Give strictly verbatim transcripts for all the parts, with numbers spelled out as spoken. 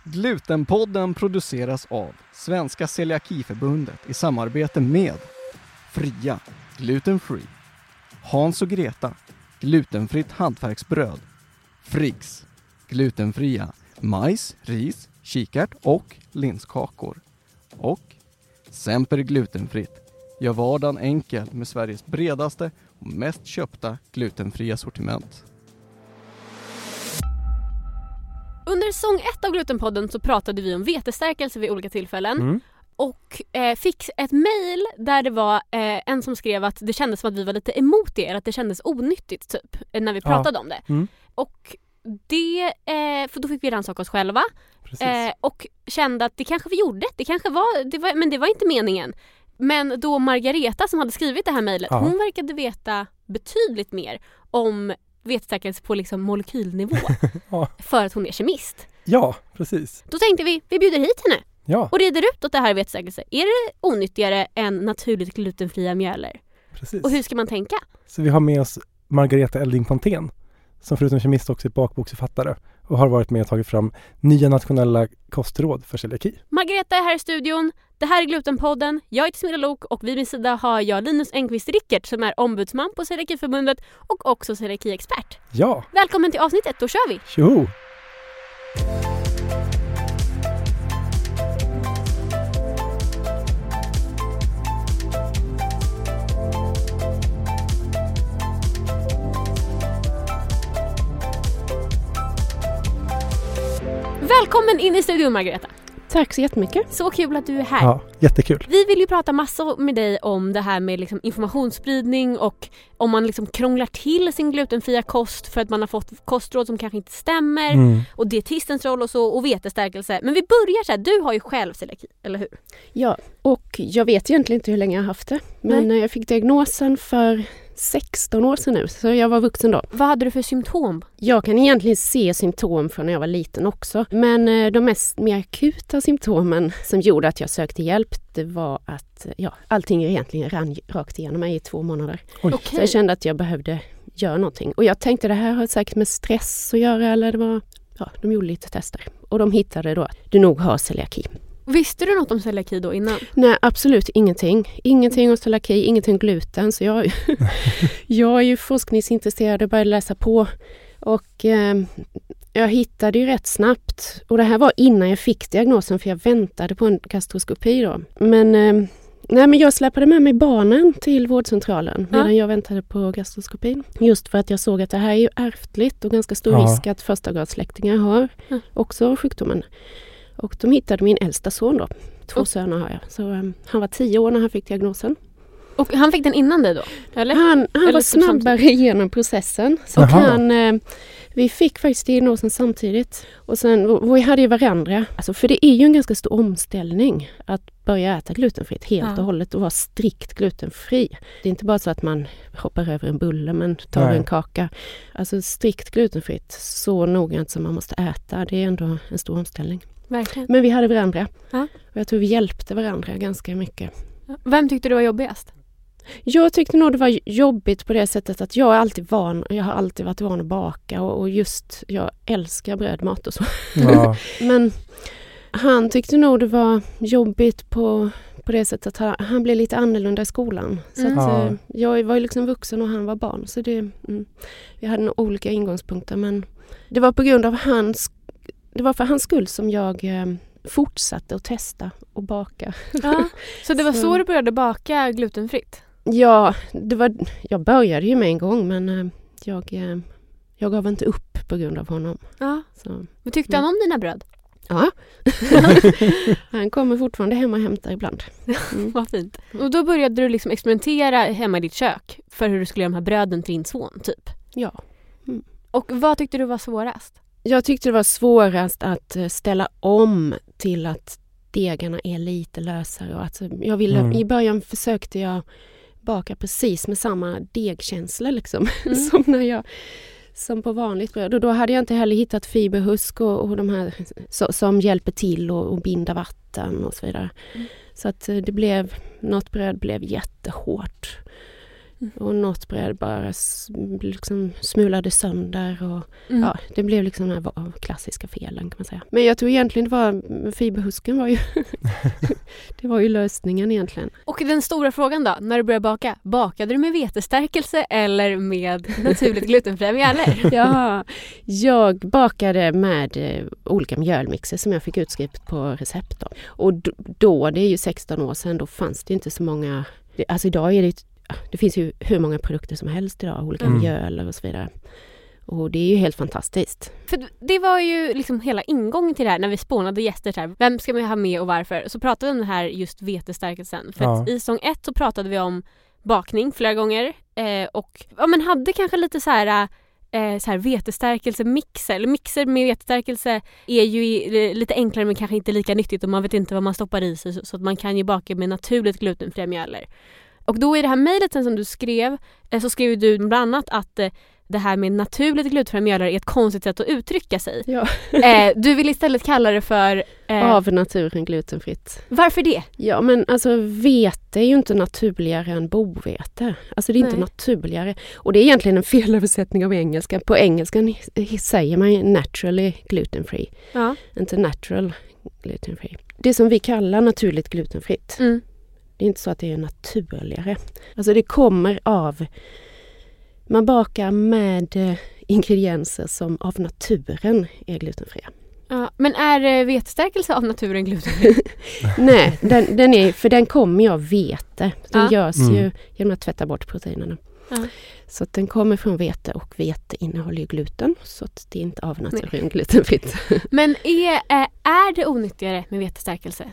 Glutenpodden produceras av Svenska Celiakiförbundet i samarbete med Fria, Gluten Free, Hans och Greta, glutenfritt hantverksbröd, Friggs, glutenfria majs, ris, kikärt och linskakor och Semper glutenfritt. Gör vardagen enkel med Sveriges bredaste och mest köpta glutenfria sortiment. Under säsong ett av Glutenpodden så pratade vi om vetestärkelse vid olika tillfällen. Mm. Och eh, fick ett mejl där det var eh, en som skrev att det kändes som att vi var lite emot det. Eller att det kändes onyttigt typ när vi pratade ja. om det. Mm. Och det, eh, för då fick vi rannsaka oss själva. Eh, och kände att det kanske vi gjorde. Det kanske var, det var, men det var inte meningen. Men då Margareta som hade skrivit det här mejlet, ja. hon verkade veta betydligt mer om vetestärkelse på liksom molekylnivå. ja. För att hon är kemist. Ja, precis. Då tänkte vi, vi bjuder hit henne. Ja. Och reder ut åt det här vetestärkelse. Är det onyttigare än naturligt glutenfria mjöler? Precis. Och hur ska man tänka? Så vi har med oss Margareta Elding-Pontén som förutom kemist också är bakboksförfattare och har varit med och tagit fram nya nationella kostråd för celiaki. Margareta är här i studion. Det här är Glutenpodden. Jag heter Smilla Lok och vid min sida har jag Linus Engqvist-Rickert som är ombudsman på Celiakiförbundet och också celiaki-expert. Ja. Välkommen till avsnittet, då kör vi! Tjoho! Välkommen in i studion, Margareta. Tack så jättemycket. Så kul att du är här. Ja, jättekul. Vi vill ju prata massor med dig om det här med liksom informationsspridning och om man liksom krånglar till sin glutenfria kost för att man har fått kostråd som kanske inte stämmer Mm. och dietistens roll och så och vetestärkelse. Men vi börjar så här, du har ju själv celiaki, eller hur? Ja, och jag vet egentligen inte hur länge jag har haft det. Men Nej. jag fick diagnosen för sexton år sedan nu, så jag var vuxen då. Vad hade du för symptom? Jag kan egentligen se symptom från när jag var liten också. Men eh, de mest mer akuta symptomen som gjorde att jag sökte hjälp, det var att ja, allting egentligen rann rakt igenom mig i två månader. Oj. Okej. Så jag kände att jag behövde göra någonting. Och jag tänkte det här har säkert med stress att göra, eller det var, ja, de gjorde lite tester. Och de hittade då att du nog har celiaki. Visste du något om celiaki då innan? Nej, absolut ingenting. Ingenting om celiaki, ingenting om gluten. Så jag, jag är ju forskningsintresserad och började läsa på. Och eh, jag hittade ju rätt snabbt. Och det här var innan jag fick diagnosen, för jag väntade på en gastroskopi då. Men, eh, nej, men jag släppade med mig barnen till vårdcentralen Ja. medan jag väntade på gastroskopin. Just för att jag såg att det här är ju ärftligt och ganska stor Ja. risk att första grads släktingar har Ja. också sjukdomen. Och de hittade min äldsta son då. Två Och- söner har jag. Så um, han var tio år när han fick diagnosen. Och han fick den innan dig då? Eller? Han, han Eller var typ samtidigt? snabbare genom processen. Så Jaha. han, eh, vi fick faktiskt diagnosen samtidigt. Och sen, och vi hade ju varandra. Alltså, för det är ju en ganska stor omställning att börja äta glutenfritt helt Ja. och hållet och vara strikt glutenfri. Det är inte bara så att man hoppar över en bulle men tar Nej. en kaka. Alltså strikt glutenfritt, så noggrant som man måste äta. Det är ändå en stor omställning. Verkligen. Men vi hade varandra. Ja. Och jag tror vi hjälpte varandra ganska mycket. Vem tyckte du var jobbigast? Jag tyckte nog det var jobbigt på det sättet att jag är alltid van. Jag har alltid varit van att baka. Och, och just, jag älskar brödmat och så. Ja. Men han tyckte nog det var jobbigt på, på det sättet att han, han blev lite annorlunda i skolan. Så Mm. att, Ja. eh, jag var ju liksom vuxen och han var barn. Så det, mm, vi hade nog olika ingångspunkter. Men det var på grund av hans... Det var för hans skull som jag eh, fortsatte att testa och baka. Ja. Så det var så, Så- du började baka glutenfritt? Ja, det var, jag började ju med en gång men eh, jag, eh, jag gav inte upp på grund av honom. Ja. Så, Vad tyckte han om dina bröd? ja. Han kommer fortfarande hem och hämtar ibland. Mm. Vad fint. Och då började du liksom experimentera hemma i ditt kök för hur du skulle göra de här bröden till din son, typ. Ja. Och vad tyckte du var svårast? Jag tyckte det var svårast att eh, ställa om till att degarna är lite lösare. Och att, jag ville, Mm. I början försökte jag baka precis med samma degkänsla liksom, Mm. som när jag som på vanligt bröd. Och då hade jag inte heller hittat fiberhusk och, och de här så, som hjälper till och, och binda vatten och så vidare. Mm. Så att eh, det blev, något bröd blev jättehårt. Mm. Och något bröd bara s- liksom smulade sönder. Och, Mm. ja, det blev liksom den här klassiska felen kan man säga. Men jag tror egentligen det var fiberhusken var ju det var ju lösningen egentligen. Och den stora frågan då, när du började baka, bakade du med vetestärkelse eller med naturligt glutenfria mjöler? Ja, jag bakade med eh, olika mjölmixer som jag fick utskrivet på recept. Då. Och d- då, det är ju sexton år sedan, då fanns det inte så många... Det, alltså idag är det... Det finns ju hur många produkter som helst idag, olika Mm. mjöler och så vidare. Och det är ju helt fantastiskt. För det var ju liksom hela ingången till det här när vi spånade gäster. Så här, vem ska man ha med och varför? Så pratade vi om det här just vetestärkelsen. För Ja. att i säsong ett så pratade vi om bakning flera gånger. Eh, och ja, men hade kanske lite så här... Eh, så här vetestärkelsemixer eller mixer med vetestärkelse är ju i, lite enklare men kanske inte lika nyttigt och man vet inte vad man stoppar i sig så, så att man kan ju baka med naturligt glutenfria mjöler. Och då i det här mejlet som du skrev eh, så skrev du bland annat att eh, det här med naturligt glutenfria mjöler är ett konstigt sätt att uttrycka sig. Ja. eh, du vill istället kalla det för... Eh, Av naturen glutenfritt. Varför det? Ja, men alltså vete är ju inte naturligare än bovete. Alltså det är inte Nej. naturligare. Och det är egentligen en felöversättning av engelska. På engelskan säger man ju naturally gluten free. Ja. Inte natural gluten free. Det som vi kallar naturligt glutenfritt. Mm. Det är inte så att det är naturligare. Alltså det kommer av... Man bakar med eh, ingredienser som av naturen är glutenfria. Ja, men är eh, vetestärkelse av naturen glutenfri? Nej, den, den är, för den kommer ju av vete. Den Ja. görs Mm. ju genom att tvätta bort proteinerna. Ja. Så att den kommer från vete och vete innehåller ju gluten. Så att det är inte av naturen glutenfritt. Men är, eh, är det onyttigare med vetestärkelse?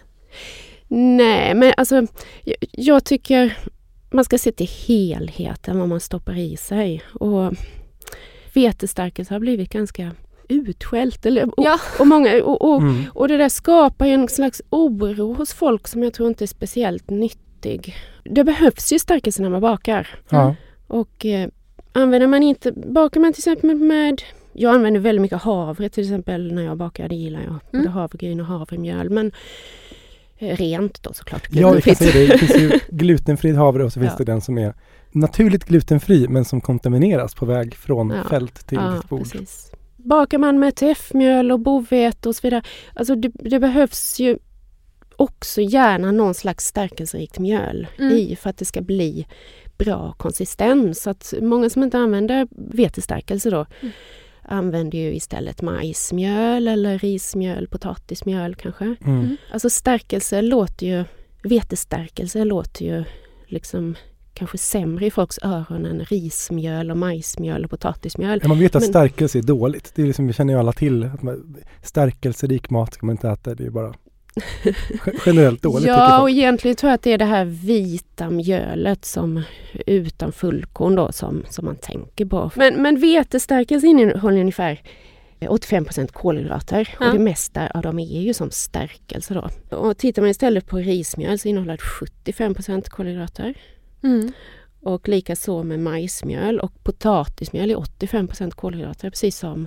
Nej, men alltså jag, jag tycker man ska se till helheten vad man stoppar i sig. Och vetestärkelse har blivit ganska utskällt. Eller, och, Ja. och, många, och, och, Mm. och det där skapar ju en slags oro hos folk som jag tror inte är speciellt nyttig. Det behövs ju stärkelse när man bakar. Ja. Och eh, använder man inte, bakar man till exempel med, jag använder väldigt mycket havre till exempel när jag bakar, det gillar jag. Både Mm. havregryn och havremjöl, men eh, rent då såklart. Ja, vi kan glutenfritt. säga det. Det finns ju glutenfri havre och så finns Ja. det den som är naturligt glutenfri men som kontamineras på väg från Ja. fält till Ja, ditt bord. precis. Bakar man med T F-mjöl och bovete och så vidare, alltså det, det behövs ju också gärna någon slags stärkelserikt mjöl Mm. i för att det ska bli bra konsistens. Så att många som inte använder vetestärkelse då Mm. använder ju istället majsmjöl eller rismjöl, potatismjöl kanske. Mm. Mm. Alltså stärkelse låter ju, vetestärkelse låter ju liksom kanske sämre i folks öron än rismjöl och majsmjöl och potatismjöl. Ja, man vet att Men- stärkelse är dåligt. Det är liksom, vi känner ju alla till att man, stärkelserik mat ska man inte äta. Det är bara ge- generellt dåligt tycker Ja, och folk. egentligen tror jag att det är det här vita mjölet som utan fullkorn då som, som man tänker på. Men, men vetestärkelse innehåller ungefär åttiofem procent kolhydrater Ja. och det mesta av dem är ju som stärkelse då. Och tittar man istället på rismjöl så innehåller det sjuttiofem procent kolhydrater. Mm. Och lika så med majsmjöl och potatismjöl är åttiofem procent kolhydrater, precis som,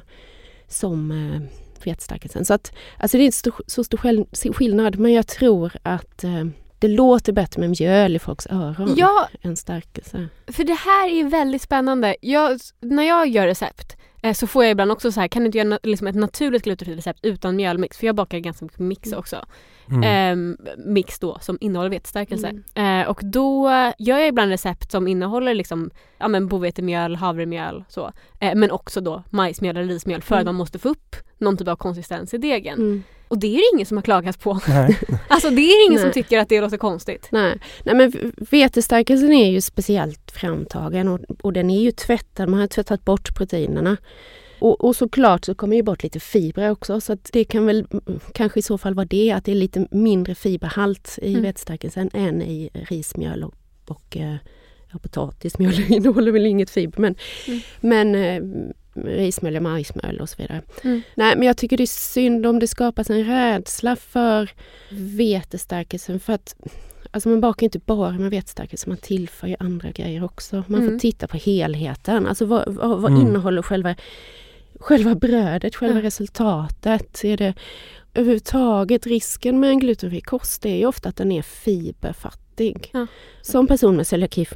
som eh, vetestärkelsen. Så att, alltså det är inte stor, så stor skäl- skillnad, men jag tror att eh, det låter bättre med mjöl i folks öron Ja, än stärkelse. för det här är väldigt spännande. Jag, när jag gör recept eh, så får jag ibland också så här, kan du inte göra na- liksom ett naturligt glutenfritt recept utan mjölmix? För jag bakar ganska mycket mix Mm. också. Mm. Ehm, mix då som innehåller vetestärkelse. Mm. Eh, och då gör jag ibland recept som innehåller liksom, ja, men bovetemjöl, havremjöl så. Eh, men också då majsmjöl eller rismjöl för Mm. att man måste få upp någon typ av konsistens i degen. Mm. Och det är det ingen som har klagat på. Nej. Alltså det är ingen som Nej. tycker att det låter konstigt. Nej. Nej, men v- vetestärkelsen är ju speciellt framtagen och, och den är ju tvättad, man har tvättat bort proteinerna. Och, och såklart så kommer ju bort lite fibrer också, så att det kan väl mm, kanske i så fall vara det, att det är lite mindre fiberhalt i Mm. vetestärkelsen än i rismjöl och, och eh, ja, potatismjöl innehåller väl inget fiber, men, Mm. men eh, rismjöl och majsmjöl och så vidare. Mm. Nej, men jag tycker det är synd om det skapas en rädsla för vetestärkelsen, för att alltså man bakar inte bara med vetestärkelse, man tillför ju andra grejer också. Man Mm. får titta på helheten. Alltså vad, vad, vad Mm. innehåller själva, själva brödet, själva Ja. resultatet? Är det överhuvudtaget risken med en glutenfri kost är ju ofta att den är fiberfattig. Ja. Som person med celiaki får man ju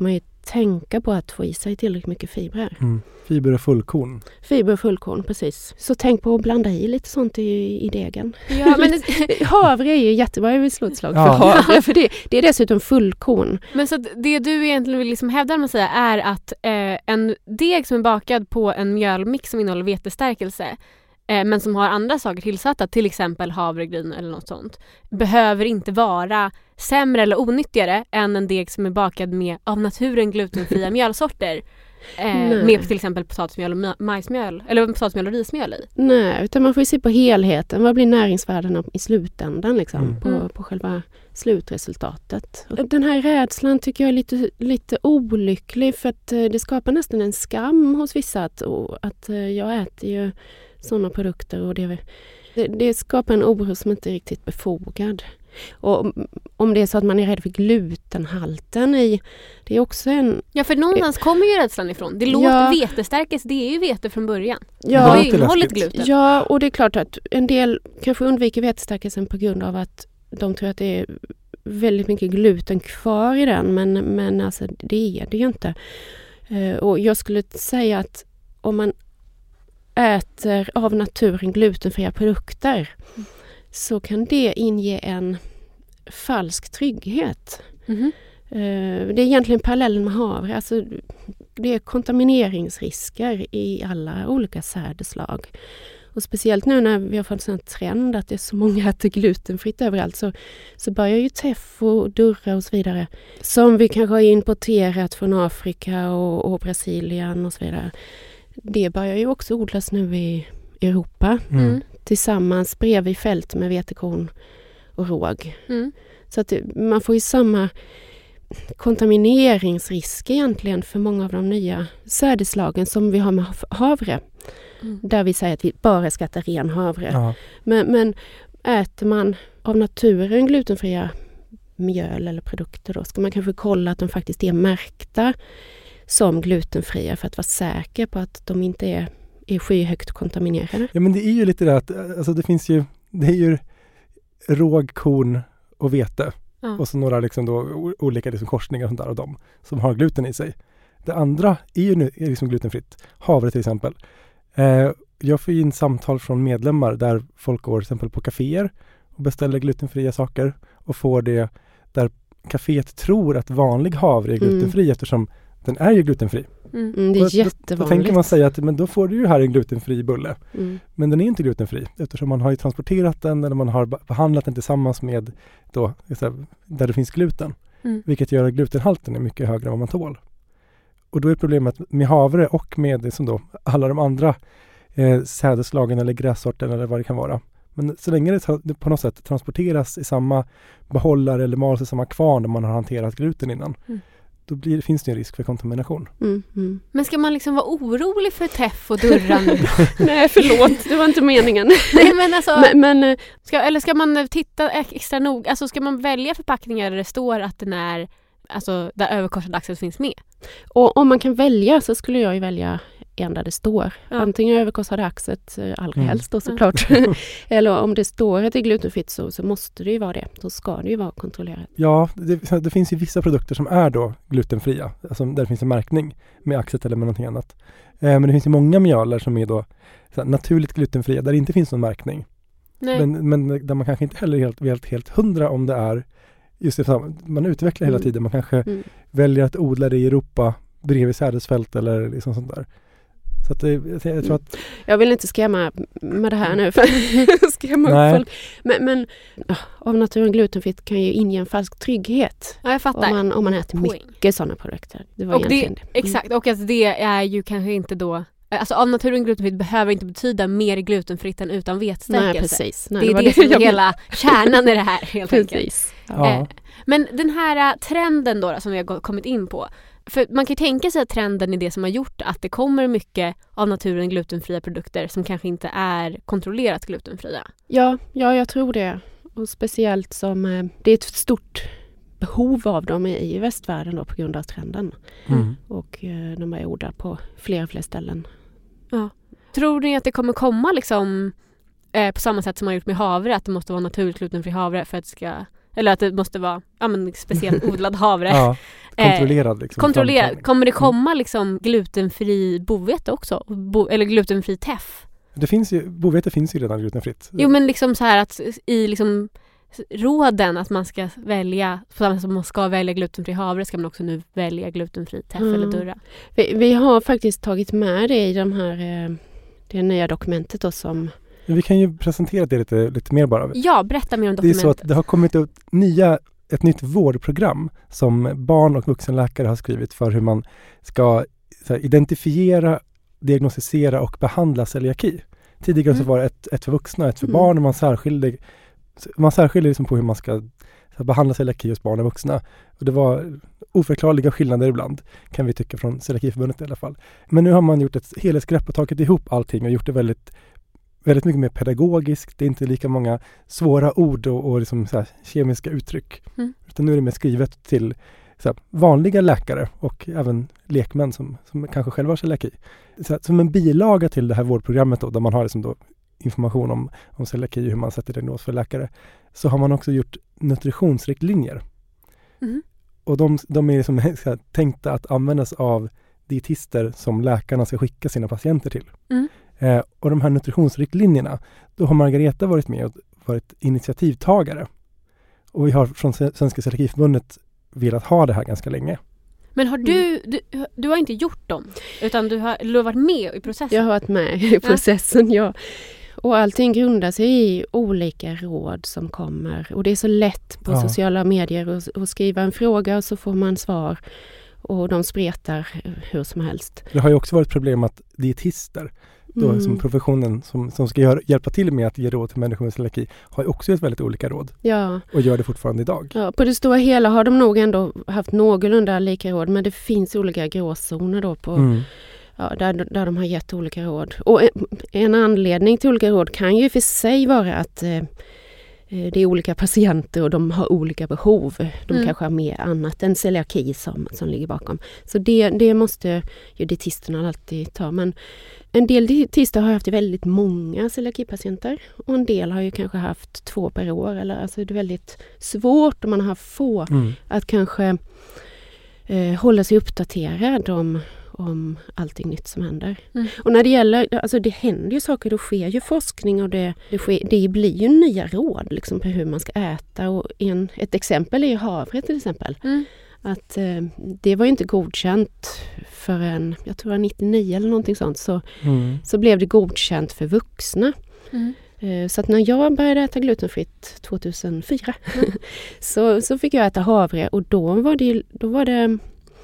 tänka på att få i sig tillräckligt mycket fibrer. Mm. Fiber och fullkorn. Fiber och fullkorn, precis. Så tänk på att blanda i lite sånt i, i degen. Ja, men havre är ju jättebra, jag vill slå ett slag för Ja. havre, för det, det är dessutom fullkorn. Men så att det du egentligen vill liksom hävda med säga är att eh, en deg som är bakad på en mjölmix som innehåller vetestärkelse eh, men som har andra saker tillsatta, till exempel havregryn eller något sånt, behöver inte vara sämre eller onyttigare än en deg som är bakad med av naturen glutenfria mjölsorter. Eh, med till exempel potatismjöl och ma- majsmjöl eller potatismjöl och rismjöl i. Nej, utan man får ju se på helheten. Vad blir näringsvärdena i slutändan liksom, Mm. på, Mm. på själva slutresultatet. Och den här rädslan tycker jag är lite, lite olycklig för att eh, det skapar nästan en skam hos vissa att, och, att eh, jag äter ju sådana produkter och det, det, det skapar en oro som inte är riktigt befogad. Och om det är så att man är rädd för glutenhalten i, det är också en... Ja, för någonstans kommer ju rädslan ifrån. Det låter Ja. vetestärkelse, det är ju vete från början. Det Det har låter ju innehållit läskigt. gluten. Ja, och det är klart att en del kanske undviker vetestärkelsen på grund av att de tror att det är väldigt mycket gluten kvar i den, men, men alltså, det är det ju inte. Eh, och jag skulle säga att om man äter av naturen glutenfria produkter Mm. så kan det inge en falsk trygghet. Mhm. Eh, det är egentligen parallellen med havre. Alltså, det är kontamineringsrisker i alla olika sädeslag. Och speciellt nu när vi har fått en sån trend att det är så många äter glutenfritt överallt så, så börjar ju teff och durra och så vidare. Som vi kanske har importerat från Afrika och, och Brasilien och så vidare. Det börjar ju också odlas nu i Europa. Mm. Mm. Tillsammans bredvid fält med vetekorn och råg. Mm. Så att det, man får ju samma kontamineringsrisk egentligen för många av de nya sädeslagen som vi har med havre. Mm. Där vi säger att vi bara ska äta ren havre. Ja. Men, men äter man av naturen glutenfria mjöl eller produkter då ska man kanske kolla att de faktiskt är märkta som glutenfria för att vara säker på att de inte är, är skyhögt kontaminerade. Ja, men det är ju lite det att alltså det finns ju, det är ju råg, korn och vete. Ja. Och så några liksom då, o- olika liksom korsningar och sånt där av dem som har gluten i sig. Det andra är ju nu, är liksom glutenfritt. Havre till exempel. Eh, jag får in samtal från medlemmar där folk går till exempel på kaféer och beställer glutenfria saker och får det där kaféet tror att vanlig havre är glutenfri Mm. eftersom den är ju glutenfri. Mm. Mm, det Och är då- jättevanligt. Då tänker man säga att men då får du ju här en glutenfri bulle. Mm. Men den är inte glutenfri eftersom man har ju transporterat den eller man har behandlat den tillsammans med då, så här, där det finns gluten. Mm. Vilket gör att glutenhalten är mycket högre än vad man tål. Och då är problemet med havre och med det som då, alla de andra eh, sädeslagen eller grässorten eller vad det kan vara. Men så länge det, ta- det på något sätt transporteras i samma behållare eller mals i samma kvarn där man har hanterat gluten innan. Mm. Då blir, finns det en risk för kontamination. Mm, mm. Men ska man liksom vara orolig för teff och durra nu? Nej, förlåt. Det var inte meningen. Nej, men alltså, men, men eh, ska, eller ska man titta extra noga? Alltså ska man välja förpackningar där det står att den är, alltså där överkorsad axel finns med? och om man kan välja så skulle jag ju välja en där det står. Ja. Antingen överkorsade axet, eh, allra Mm. helst då såklart. Eller om det står att det är glutenfritt så, så måste det ju vara det. Då ska det ju vara kontrollerat. Ja, det, det finns ju vissa produkter som är då glutenfria. Alltså där det finns en märkning med axet eller med någonting annat. Eh, men det finns ju många mjöler som är då så här, naturligt glutenfria där det inte finns någon märkning. Nej. Men, men där man kanske inte heller är helt, helt, helt hundra om det är just det, man utvecklar hela Mm. tiden. Man kanske Mm. väljer att odla det i Europa bredvid sädesfält eller liksom sånt där. Så att det, jag, jag tror att Jag vill inte skrämma med det här nu för skrämma Nej. upp folk. Men, men ja, av naturen glutenfritt kan ju inge en falsk trygghet Ja, jag fattar. om man, om man äter Poäng. mycket sådana produkter. Det var Och det, egentligen det. Mm. exakt, och att det är ju kanske inte då, alltså av naturen glutenfritt behöver inte betyda mer glutenfritt än utan vetestärkelse. Nej, precis. Nej, Det är var det som är jag hela kärnan i det här helt enkelt. Precis. ja, Eh, Men den här äh, trenden då, då som vi har gå- kommit in på. För man kan ju tänka sig att trenden är det som har gjort att det kommer mycket av naturen glutenfria produkter som kanske inte är kontrollerat glutenfria. Ja, ja, jag tror det. Och speciellt som eh, det är ett stort behov av dem i, i västvärlden då på grund av trenden. mm. Och eh, de är odlade på fler och fler ställen. Tror ni att det kommer komma liksom eh, på samma sätt som man har gjort med havre, att det måste vara naturligt glutenfri havre för att det ska Eller att det måste vara ja, men speciellt odlad havre. Ja, kontrollerad. Liksom, kontrollerad. Kommer det komma liksom glutenfri bovete också? Bo, eller glutenfri teff? Det finns ju, bovete finns ju redan glutenfritt. Jo, men liksom så här att i liksom råden att man ska välja, på samma sätt som man ska välja glutenfri havre ska man också nu välja glutenfri teff mm. eller durra. Vi, vi har faktiskt tagit med det i de här, det nya dokumentet då som... Vi kan ju presentera det lite, lite mer bara. Ja, berätta mer om dokumentet. Det är så att det har kommit ut nya, ett nytt vårdprogram som barn- och vuxenläkare har skrivit för hur man ska så här, identifiera, diagnostisera och behandla celiaki. Tidigare mm. så var det ett, ett för vuxna, ett för mm. barn och man särskiljer, man särskiljer liksom på hur man ska så här, behandla celiaki hos barn och vuxna. Och det var oförklarliga skillnader ibland, kan vi tycka från Celiakiförbundet i alla fall. Men nu har man gjort ett helhetsgrepp och tagit ihop allting och gjort det väldigt väldigt mycket mer pedagogiskt. Det är inte lika många svåra ord och, och liksom så här kemiska uttryck. Mm. Utan nu är det mer skrivet till så här, vanliga läkare och även lekmän som, som kanske själva har celiaki. Så här, som en bilaga till det här vårdprogrammet då, där man har liksom då information om, om celiaki, hur man sätter diagnos för läkare, så har man också gjort nutritionsriktlinjer. Mm. Och de, de är liksom så här, tänkta att användas av dietister som läkarna ska skicka sina patienter till. Mm. Eh, och de här nutritionsriktlinjerna, då har Margareta varit med och varit initiativtagare. Och vi har från Svenska Celiakiförbundet velat ha det här ganska länge. Men har du, du, du har inte gjort dem, utan du har, du har varit med i processen? Jag har varit med i processen, ja. Och allting grundar sig i olika råd som kommer. Och det är så lätt på ja. sociala medier att, att skriva en fråga och så får man svar. Och de spretar hur som helst. Det har ju också varit problem att dietister, då, mm. som professionen som, som ska göra, hjälpa till med att ge råd till människor med celiaki, har ju också ett väldigt olika råd. Ja. Och gör det fortfarande idag. Ja, på det stora hela har de nog ändå haft någorlunda lika råd, men det finns olika gråzoner då på, mm. ja, där, där de har gett olika råd. Och en, en anledning till olika råd kan ju för sig vara att eh, det är olika patienter och de har olika behov. De mm. kanske har mer annat än celiaki som, som ligger bakom. Så det, det måste ju dietisterna alltid ta. Men en del dietister har haft väldigt många celiaki-patienter. Och en del har ju kanske haft två per år. Eller, alltså det är väldigt svårt om man har få mm. att kanske eh, hålla sig uppdaterad om om allting nytt som händer. Mm. Och när det gäller, alltså det händer ju saker, då sker ju forskning och det, det, sker, det blir ju nya råd liksom på hur man ska äta. Och en, ett exempel är ju havre till exempel. Mm. Att eh, det var ju inte godkänt förrän, jag tror det var nittionio eller någonting sånt, så, mm. så blev det godkänt för vuxna. Mm. Eh, så att när jag började äta glutenfritt tjugohundrafyra mm. så, så fick jag äta havre och då var det, då var det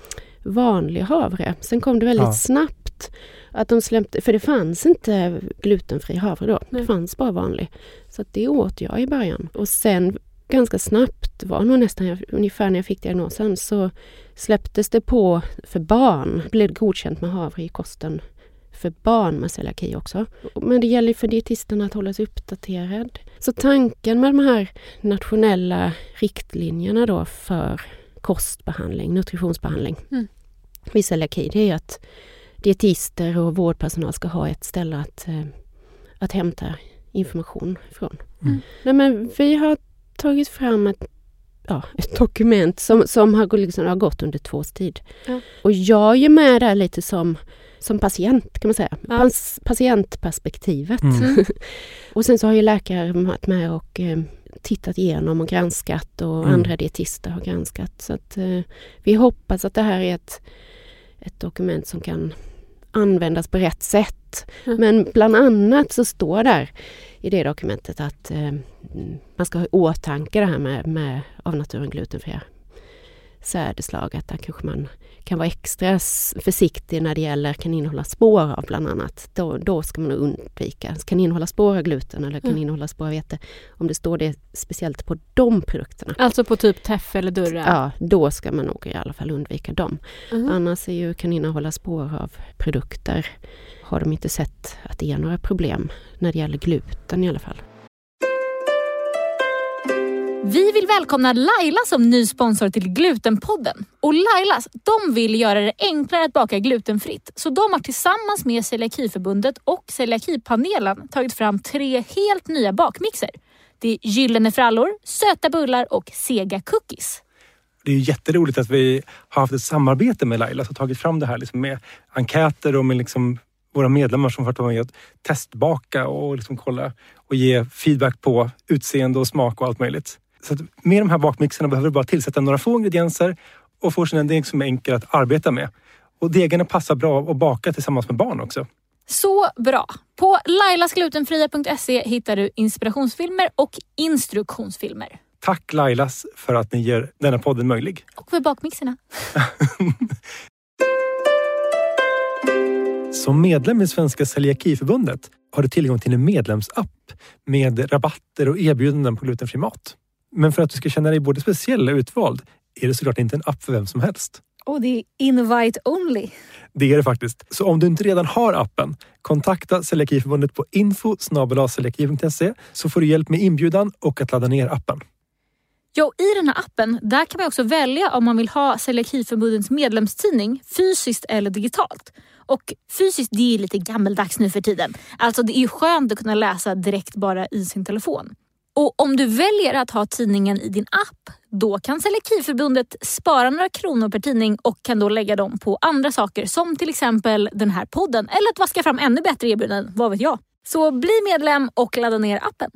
vanlig havre. Sen kom det väldigt ja. snabbt att de släppte, för det fanns inte glutenfri havre då. Nej. Det fanns bara vanlig. Så att det åt jag i början. Och sen ganska snabbt, var nog nästan ungefär när jag fick diagnosen, så släpptes det på för barn. Blev det godkänt med havre i kosten för barn med celiaki också. Men det gäller för dietisterna att hålla sig uppdaterad. Så tanken med de här nationella riktlinjerna då för kostbehandling, nutritionsbehandling mm. vid celiaki, det är att dietister och vårdpersonal ska ha ett ställe att, eh, att hämta information från. Mm. Nej, men vi har tagit fram ett, ja, ett dokument som, som har, liksom, har gått under två års tid. Ja. Och jag är med där lite som, som patient kan man säga. Ja. Pas, patientperspektivet. Mm. Och sen så har ju läkare varit med och eh, tittat igenom och granskat och mm. andra dietister har granskat. Så att eh, vi hoppas att det här är ett, ett dokument som kan användas på rätt sätt. Mm. Men bland annat så står där i det dokumentet att eh, man ska ha i åtanke det här med, med av naturen glutenfria sädeslag. Att där kanske man kan vara extra försiktig när det gäller kan innehålla spår av bland annat. Då, då ska man undvika. Kan innehålla spår av gluten eller kan mm. innehålla spår av vete. Om det står det speciellt på de produkterna. Alltså på typ teff eller durra? Ja, då ska man nog i alla fall undvika dem. Mm. Annars är ju, kan innehålla spår av produkter. Har de inte sett att det är några problem när det gäller gluten i alla fall. Vi vill välkomna Laila som ny sponsor till Glutenpodden. Och Lailas, de vill göra det enklare att baka glutenfritt. Så de har tillsammans med Celiakiförbundet och Celiakipanelen tagit fram tre helt nya bakmixer. Det är gyllene frallor, söta bullar och sega cookies. Det är ju jätteroligt att vi har haft ett samarbete med Laila och tagit fram det här liksom med enkäter och med liksom våra medlemmar som får vara med att testbaka och liksom kolla och ge feedback på utseende och smak och allt möjligt. Så att med de här bakmixerna behöver du bara tillsätta några få ingredienser och få en deg som är enkel att arbeta med. Och degarna passar bra att baka tillsammans med barn också. Så bra! På lailasglutenfria punkt se hittar du inspirationsfilmer och instruktionsfilmer. Tack Lailas för att ni gör denna podden möjlig. Och för bakmixerna. Som medlem i Svenska Celiakiförbundet har du tillgång till en medlemsapp med rabatter och erbjudanden på glutenfri mat. Men för att du ska känna dig både speciell och utvald är det såklart inte en app för vem som helst. Och det är invite only. Det är det faktiskt. Så om du inte redan har appen, kontakta Celiakiförbundet på info snabel-a celiaki punkt se så får du hjälp med inbjudan och att ladda ner appen. Ja, i den här appen, där kan man också välja om man vill ha Celiakiförbundets medlemstidning fysiskt eller digitalt. Och fysiskt, det är lite gammeldags nu för tiden. Alltså det är ju skönt att kunna läsa direkt bara i sin telefon. Och om du väljer att ha tidningen i din app, då kan Celiakiförbundet spara några kronor per tidning och kan då lägga dem på andra saker som till exempel den här podden eller att vaska fram ännu bättre erbjudanden, vad vet jag. Så bli medlem och ladda ner appen.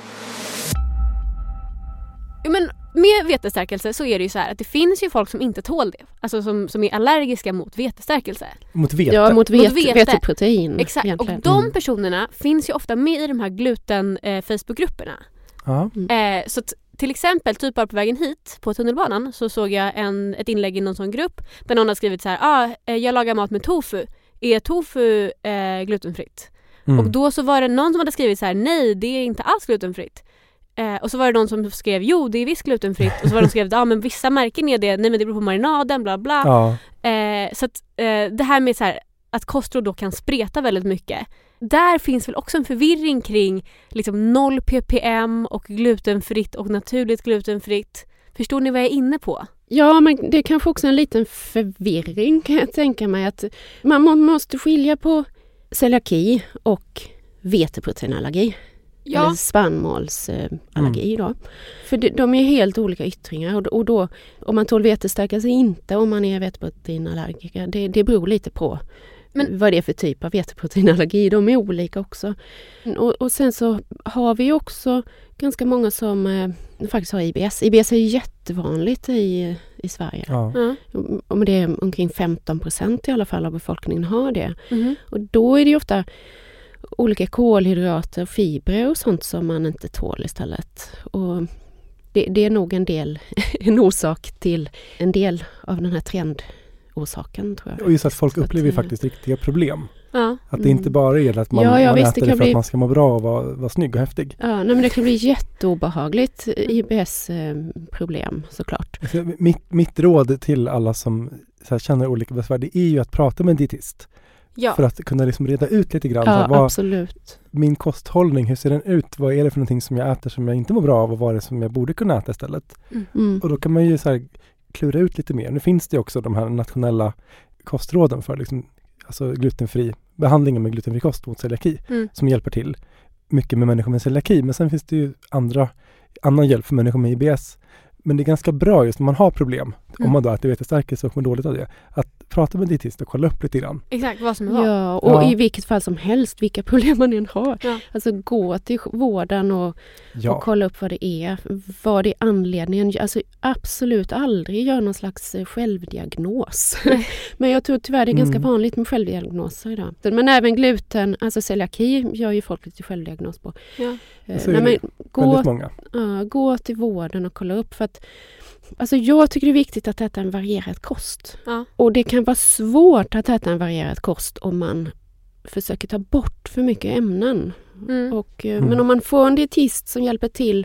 Men med vetestärkelse så är det ju så här att det finns ju folk som inte tål det. Alltså som, som är allergiska mot vetestärkelse. Mot vete? Ja, mot, vet, mot vete. veteprotein. Exakt, egentligen. och de Mm. personerna finns ju ofta med i de här gluten-Facebookgrupperna. Ja. Eh, så t- till exempel, typ bara på vägen hit på tunnelbanan så såg jag en, ett inlägg i någon sån grupp där någon har skrivit så här: ah, eh, jag lagar mat med tofu. Är tofu eh, glutenfritt? Mm. Och då så var det någon som hade skrivit så här: nej, det är inte alls glutenfritt. Eh, och så var det någon som skrev: jo, det är visst glutenfritt. Och så var de skrev: ja, men vissa märken är det. Nej, men det beror på marinaden, bla bla. Ja. Eh, så att eh, det här med så här, att kostråd då kan spreta väldigt mycket. Där finns väl också en förvirring kring liksom noll ppm och glutenfritt och naturligt glutenfritt. Förstår ni vad jag är inne på? Ja, men det är kanske också en liten förvirring, kan jag tänka mig. Att man må, måste skilja på celiaki och veteproteinallergi. Ja. Eller spannmålsallergi då. För de, de är helt olika yttringar. Och, och då, om man tål vetestärkelse inte, om man är veteproteinallergiker, det, det beror lite på Men, vad det är för typ av veteproteinallergi. De är olika också. Och, och sen så har vi också ganska många som eh, faktiskt har I B S. I B S är jättevanligt i, i Sverige. Ja. Mm. Om det är omkring femton procent i alla fall av befolkningen har det. Mm. Och då är det ju ofta olika kolhydrater och fibrer och sånt som man inte tål istället. Och det, det är nog en del, en orsak till en del av den här trendorsaken, tror jag. Och just att folk Så upplever att, faktiskt riktiga problem. Ja. Att det inte bara är att man, Ja, ja, man visst, äter det det kan för bli- att man ska må bra och vara, vara snygg och häftig. Ja, nej, men det kan bli jätteobehagligt I B S-problem såklart. Alltså, mitt, mitt råd till alla som så här, känner olika besvär, det är ju att prata med en dietist. Ja. För att kunna liksom reda ut lite grann. så här, Ja, vad, absolut. min kosthållning, hur ser den ut? Vad är det för någonting som jag äter som jag inte mår bra av och vad är det som jag borde kunna äta istället? Mm. Och då kan man ju så här, klura ut lite mer. Nu finns det också de här nationella kostråden för liksom, alltså glutenfri behandlingen med glutenfri kost mot celiaki Mm. som hjälper till mycket med människor med celiaki. Men sen finns det ju andra, annan hjälp för människor med I B S. Men det är ganska bra just när man har problem, Mm. om man då äter vetestärkelse och mår dåligt av det, att prata med dietist och kolla upp lite grann. Exakt, vad som är vad. Ja, och Ja. i vilket fall som helst, vilka problem man än har. Ja. Alltså gå till vården och, och Ja, kolla upp vad det är. Vad det är anledningen. Alltså absolut aldrig göra någon slags eh, självdiagnos. Men jag tror tyvärr det är ganska Mm. vanligt med självdiagnoser idag. Men även gluten, alltså celiaki gör ju folk lite självdiagnos på. Ja. Eh, Så är nej, det men gå, väldigt många. ja, gå till vården och kolla upp. För att, alltså jag tycker det är viktigt att äta en varierad kost. Ja. Och det kan vara svårt att äta en varierad kost om man försöker ta bort för mycket ämnen. Mm. Och, eh, Mm. Men om man får en dietist som hjälper till,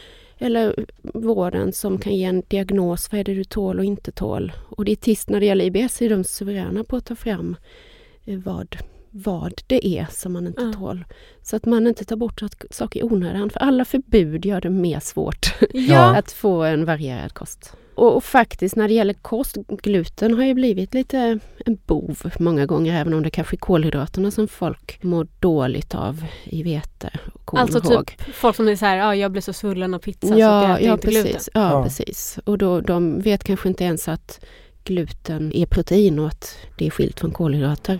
eller vården som kan ge en diagnos, vad är det du tål och inte tål. Och dietist när det gäller I B S är de suveräna på att ta fram eh, vad, vad det är som man inte Mm. tål. Så att man inte tar bort saker i onödan. För alla förbud gör det mer svårt Ja. att få en varierad kost. Och, och faktiskt när det gäller kost, gluten har ju blivit lite en bov många gånger. Även om det kanske är kolhydraterna som folk mår dåligt av i vete och korn Alltså och råg. typ folk som är så här, ja jag blir så svullen av pizza så att Ja, jag äter ja, inte gluten. precis. Ja, Ja. precis. Och då, de vet kanske inte ens att gluten är protein och att det är skilt från kolhydrater.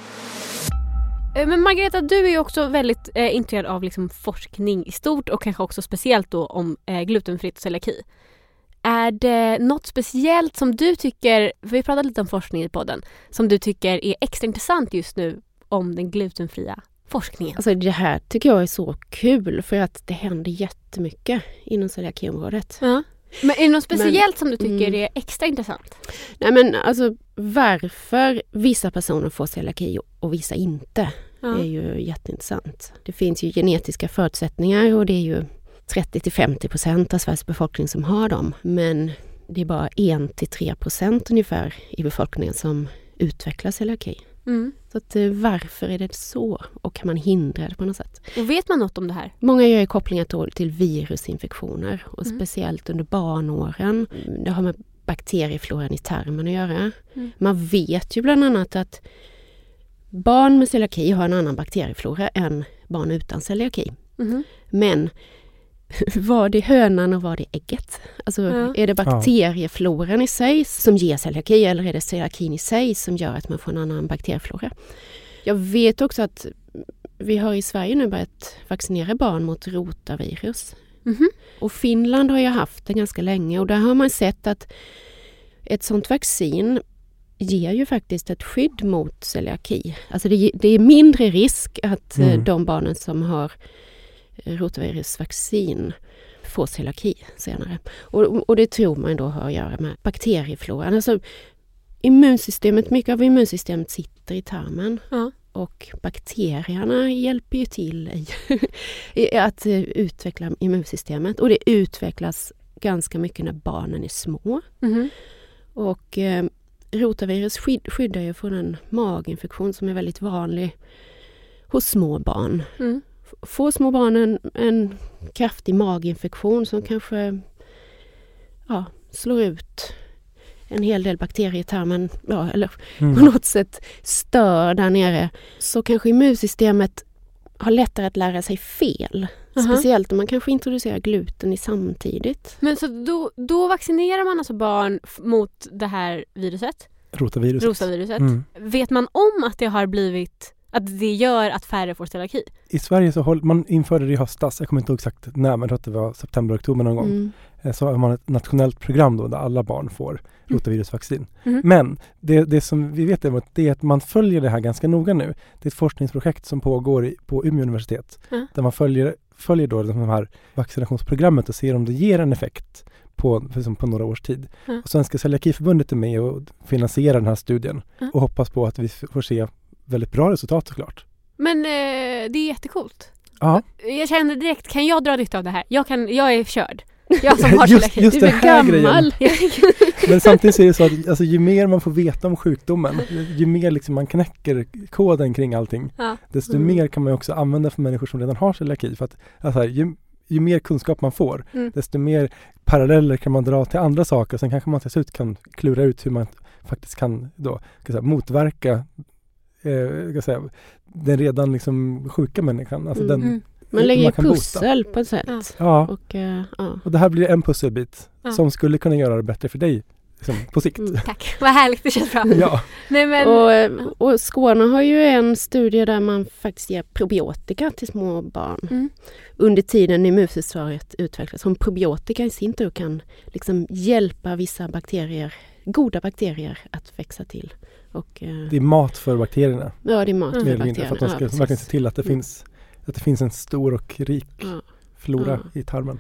Eh, Men Margareta, du är ju också väldigt eh, intresserad av liksom, forskning i stort och kanske också speciellt då om eh, glutenfritt och celiaki. Är det något speciellt som du tycker, för vi pratade lite om forskning i podden, som du tycker är extra intressant just nu om den glutenfria forskningen? Alltså det här tycker jag är så kul för att det händer jättemycket inom celiakiområdet. Ja. Men är det något speciellt Men, som du tycker mm. är extra intressant? Nej men alltså varför vissa personer får celiaki och vissa inte Ja. är ju jätteintressant. Det finns ju genetiska förutsättningar och det är ju trettio till femtio procent av Sveriges befolkning som har dem. Men det är bara ett till tre procent ungefär i befolkningen som utvecklar celiaki. Mm. Så att, eh, varför är det så? Och kan man hindra det på något sätt? Och vet man något om det här? Många gör ju kopplingar till, till virusinfektioner och Mm. speciellt under barnåren. Det har med bakteriefloran i tarmen att göra. Mm. Man vet ju bland annat att barn med celiaki har en annan bakterieflora än barn utan celiaki. Mhm. Men var det hönan och var det ägget? Alltså Ja. är det bakteriefloran i sig som ger celiaki eller är det celiakin i sig som gör att man får en annan bakterieflora? Jag vet också att vi har i Sverige nu börjat vaccinera barn mot rotavirus. Mhm. Och Finland har ju haft det ganska länge och där har man sett att ett sånt vaccin ger ju faktiskt ett skydd mot celiaki. Alltså det, det är mindre risk att eh, Mm. de barnen som har rotavirusvaccin får celiaki senare. Och, och det tror man då har att göra med bakteriefloran. Alltså immunsystemet, mycket av immunsystemet sitter i tarmen. Ja. Och bakterierna hjälper ju till i, i att eh, utveckla immunsystemet. Och det utvecklas ganska mycket när barnen är små. Mhm. Och eh, rotavirus skyd, skyddar ju från en maginfektion som är väldigt vanlig hos små barn. Mm. F- Får små barn en, en kraftig maginfektion som kanske ja, slår ut en hel del bakterier i tarmen, ja, eller på Mm. något sätt stör där nere, så kanske immunsystemet har lättare att lära sig fel. Aha. Speciellt om man kanske introducerar gluten i samtidigt. Men så då, då vaccinerar man alltså barn f- mot det här viruset, Rotaviruset. rosaviruset. Mm. Vet man om att det har blivit, att det gör att färre får celiaki? I Sverige så håll, man införde det i höstas, jag kommer inte ihåg exakt när, men jag tror att det var september, oktober någon gång. Mm. Eh, Så har man ett nationellt program då där alla barn får rotavirusvaccin. Mhm. Men det, det som vi vet är att, det är att man följer det här ganska noga nu. Det är ett forskningsprojekt som pågår i, på Umeå universitet. Ja. Där man följer, följer då de här vaccinationsprogrammet och ser om det ger en effekt på, liksom på några års tid. Ja. Och Svenska celiakiförbundet är med och finansierar den här studien. Ja. Och hoppas på att vi f- får se väldigt bra resultat såklart. Men eh, det är jättecoolt. Ja, Jag känner direkt, kan jag dra nytta av det här? Jag, kan, jag är körd. Jag som har just, celiaki. just Du den är här gammal. grejen. Men samtidigt så är det så att alltså, ju mer man får veta om sjukdomen, ju mer liksom man knäcker koden kring allting, Ja. desto Mm. mer kan man ju också använda för människor som redan har celiaki. För att alltså, ju, ju mer kunskap man får, Mm. desto mer paralleller kan man dra till andra saker. Sen kanske man till slut kan klura ut hur man faktiskt kan då, ska säga, motverka eh, ska säga, den redan liksom sjuka människan. Alltså Mm. den, Mm. Man lägger ju kan boosta. pussel på ett sätt. Ja. Ja, Och, eh, ja. och det här blir en pusselbit Ja. som skulle kunna göra det bättre för dig liksom, på sikt. Mm. Tack, vad härligt, det känns bra. Ja. Nej, men, Och, eh, och Skåne har ju en studie där man faktiskt ger probiotika till små barn. Mm. Under tiden immunförsvaret utvecklas. Som probiotika i sin tur kan liksom hjälpa vissa bakterier, goda bakterier att växa till. Och, eh, Det är mat för bakterierna. ja, det är mat Mm. Mer för eller mindre, för att de bakterierna. ska Ja, verkligen se precis. till att det, Mm. finns, att det finns en stor och rik Ja. flora Ja. i tarmen.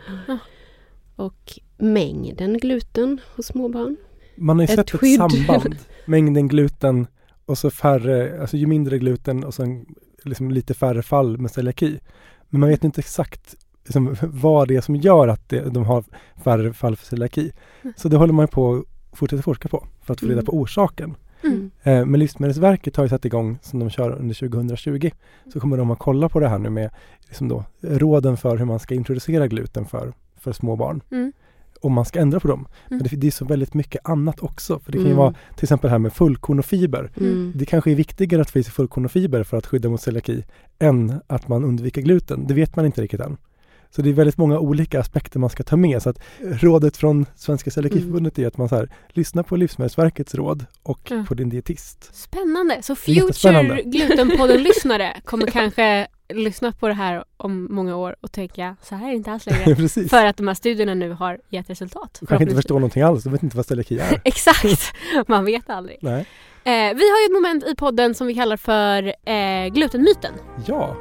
Och mängden gluten hos små barn. Man har ju Ett sett ett skydd. samband. Mängden gluten och så färre, alltså ju mindre gluten och sen liksom lite färre fall med celiaki. Men man vet inte exakt liksom, vad det är som gör att det, de har färre fall för celiaki. Så det håller man på att fortsätta forska på för att få reda Mm. på orsaken. Mm. Eh, men Livsmedelsverket har ju satt igång, som de kör under tjugohundratjugo, så kommer de att kolla på det här nu med liksom då, råden för hur man ska introducera gluten för, för små barn. Mm. Om man ska ändra på dem. Mm. Men det, det är så väldigt mycket annat också. För det kan ju Mm. vara till exempel här med fullkorn och fiber. Mm. Det kanske är viktigare att få i sig fullkorn och fiber för att skydda mot celiaki än att man undviker gluten. Det vet man inte riktigt än. Så det är väldigt många olika aspekter man ska ta med. Så att rådet från Svenska celiakiförbundet är att man så här, lyssnar på Livsmedelsverkets råd och Mm. på din dietist. Spännande. Så Det är jättespännande. Future Glutenpodden-lyssnare kommer kanske lyssna på det här om många år och tänka så här är det inte alls längre. Precis. För att de här studierna nu har gett resultat. Du kanske inte förstår någonting alls. Du vet inte vad celiaki är. Exakt. Man vet aldrig. Nej. Eh, vi har ju ett moment i podden som vi kallar för eh, glutenmyten. Ja.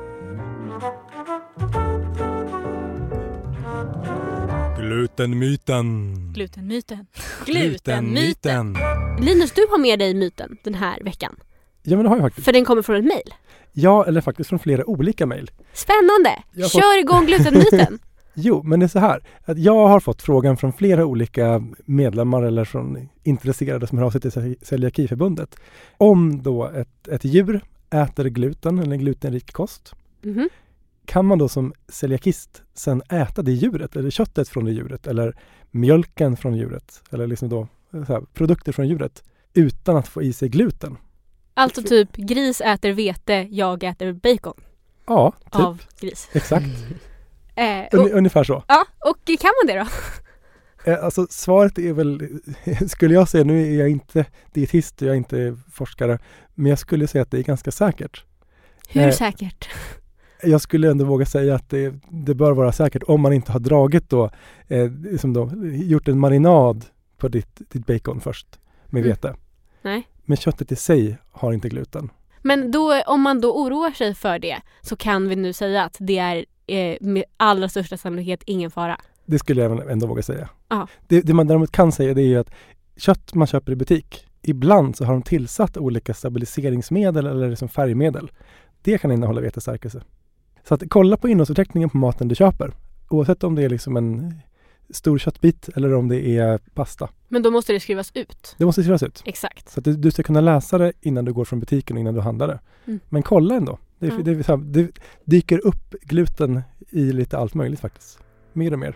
Glutenmyten. Glutenmyten. Glutenmyten. Linus, du har med dig myten den här veckan. Ja, men det har jag faktiskt. För den kommer från ett mejl. Ja, eller faktiskt från flera olika mejl. Spännande! Jag har fått- Kör igång glutenmyten. Jo, men det är så här. Att jag har fått frågan från flera olika medlemmar eller från intresserade som hör av sig till Celiakiförbundet. Om då ett, ett djur äter gluten eller glutenrik kost, Mhm. kan man då som celiakist sen äta det djuret eller köttet från det djuret eller mjölken från djuret eller liksom då så här, produkter från djuret utan att få i sig gluten? Alltså typ gris äter vete, jag äter bacon Ja, typ. av gris. Exakt. Eh, Un- och, ungefär så. ja, och kan man det då? Eh, Alltså svaret är väl, skulle jag säga, nu är jag inte dietist, jag är inte forskare, men jag skulle säga att det är ganska säkert. Hur Eh, säkert? Jag skulle ändå våga säga att det, det bör vara säkert om man inte har dragit då, eh, liksom då gjort en marinad på ditt, ditt bacon först med Mm. vete. Nej. Men köttet i sig har inte gluten. Men då, om man då oroar sig för det så kan vi nu säga att det är eh, med allra största sannolikhet ingen fara. Det skulle jag ändå våga säga. Ja. Det, det man däremot kan säga det är ju att kött man köper i butik, ibland så har de tillsatt olika stabiliseringsmedel eller liksom färgmedel. Det kan innehålla vetestärkelse. Så att kolla på innehållsförteckningen på maten du köper. Oavsett om det är liksom en stor köttbit eller om det är pasta. Men då måste det skrivas ut. Det måste skrivas ut. Exakt. Så att du, du ska kunna läsa det innan du går från butiken och innan du handlar det. Mm. Men kolla ändå. Det, Ja. det, det, det dyker upp gluten i lite allt möjligt faktiskt. Mer och mer.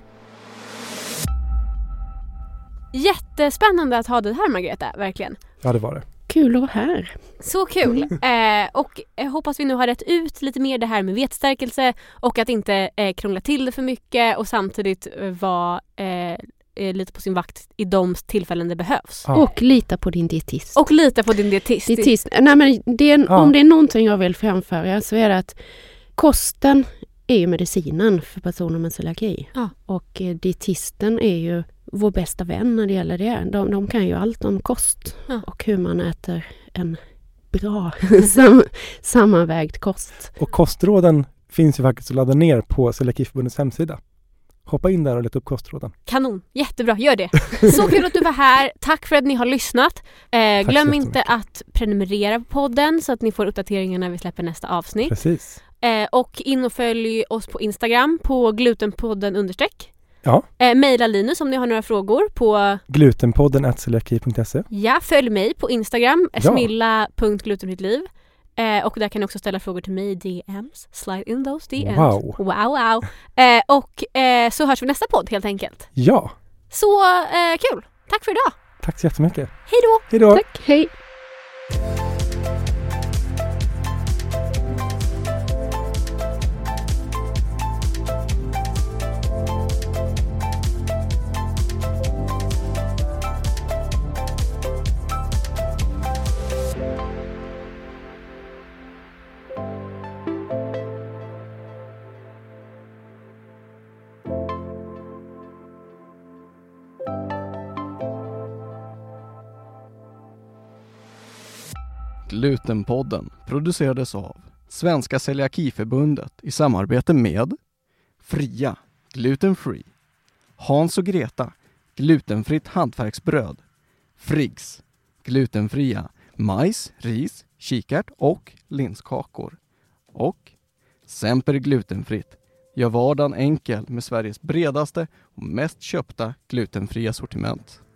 Jättespännande att ha det här, Margareta, verkligen. Ja, det var det. Kul att vara här. Så kul! eh, och jag hoppas vi nu har rätt ut lite mer det här med vetestärkelse och att inte eh, krångla till det för mycket och samtidigt eh, vara eh, eh, lite på sin vakt i de tillfällen det behövs. Ja. Och lita på din dietist. Och lita på din dietist. dietist. Nej, men det är, Ja. Om det är någonting jag vill framföra så är det att kosten är ju medicinen för personer med celiaki. Ja. Och eh, dietisten är ju vår bästa vän när det gäller det. De, de kan ju allt om kost Ja. och hur man äter en bra sam, sammanvägd kost. Och kostråden finns ju faktiskt att ladda ner på Celiakiförbundets hemsida. Hoppa in där och leta upp kostråden. Kanon, jättebra, gör det. Så kul att du var här. Tack för att ni har lyssnat. Eh, så glöm inte jättemycket. att prenumerera på podden så att ni får uppdateringar när vi släpper nästa avsnitt. Precis. Eh, och in och följ oss på Instagram på glutenpodden understreck. Ja. Eh, maila Linus om ni har några frågor på Glutenpodden at celiaki punkt se. ja, följ mig på Instagram, Ja. smilla punkt glutenfrittliv. Eh, och där kan ni också ställa frågor till mig i D Ms. Slide in those D Ms. Wow. Wow, wow. Eh, och eh, så hörs vi nästa podd helt enkelt. Ja, Så eh, kul! Tack för idag! tack så jättemycket. Hej då! Hej då! Tack, hej! Glutenpodden producerades av Svenska Celiakiförbundet i samarbete med Fria, Gluten Free, Hans och Greta, glutenfritt hantverksbröd, Friggs, glutenfria majs, ris, kikärt och linskakor och Semper glutenfritt, gör vardagen enkel med Sveriges bredaste och mest köpta glutenfria sortiment.